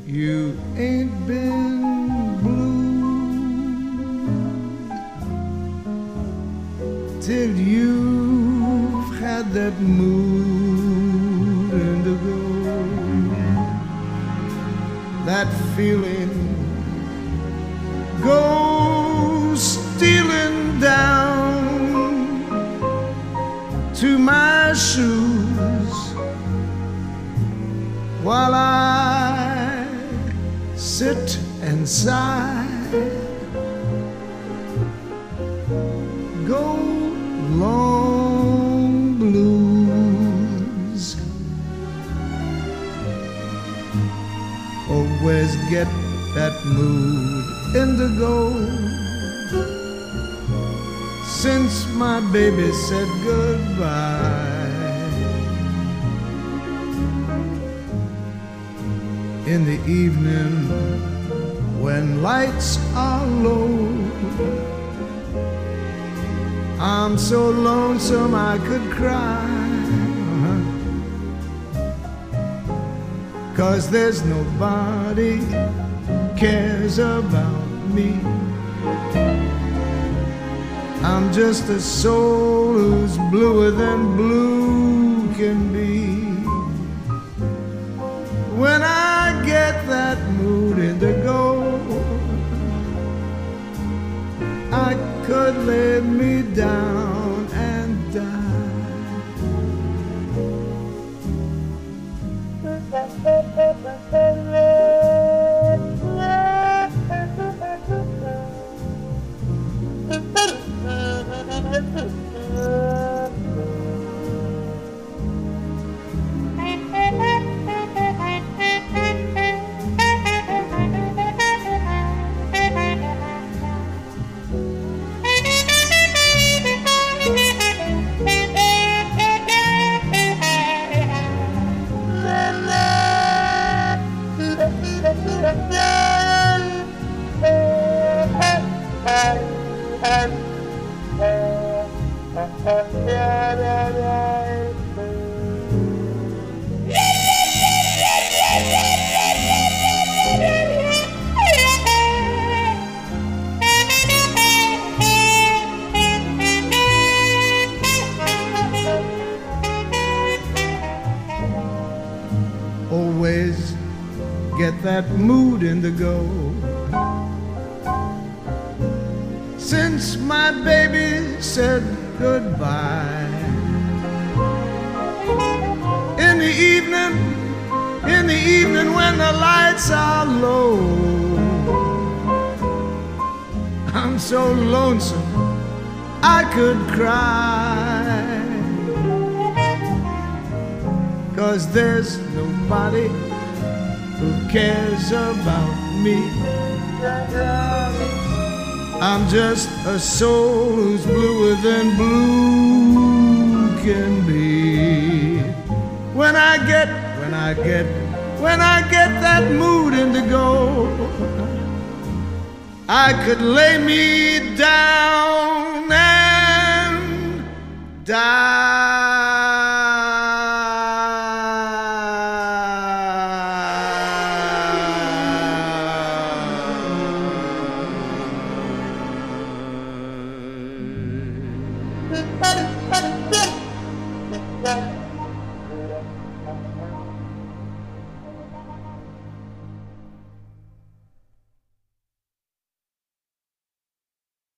You ain't been blue till you've had that mood indigo, that feeling goes stealing down to my shoes while I sit and sigh. Go long blues, always get that mood indigo since my baby said goodbye. In the evening when lights are low, I'm so lonesome I could cry, 'cause there's nobody cares about me. I'm just a soul who's bluer than blue can be. When I get that mood indigo, I could lay me down and die. Always get that mood indigo since my baby said goodbye. In the evening when the lights are low, I'm so lonesome I could cry, 'cause there's nobody who cares about me. I'm just a soul who's bluer than blue can be. When I get that mood indigo, I could lay me down and die.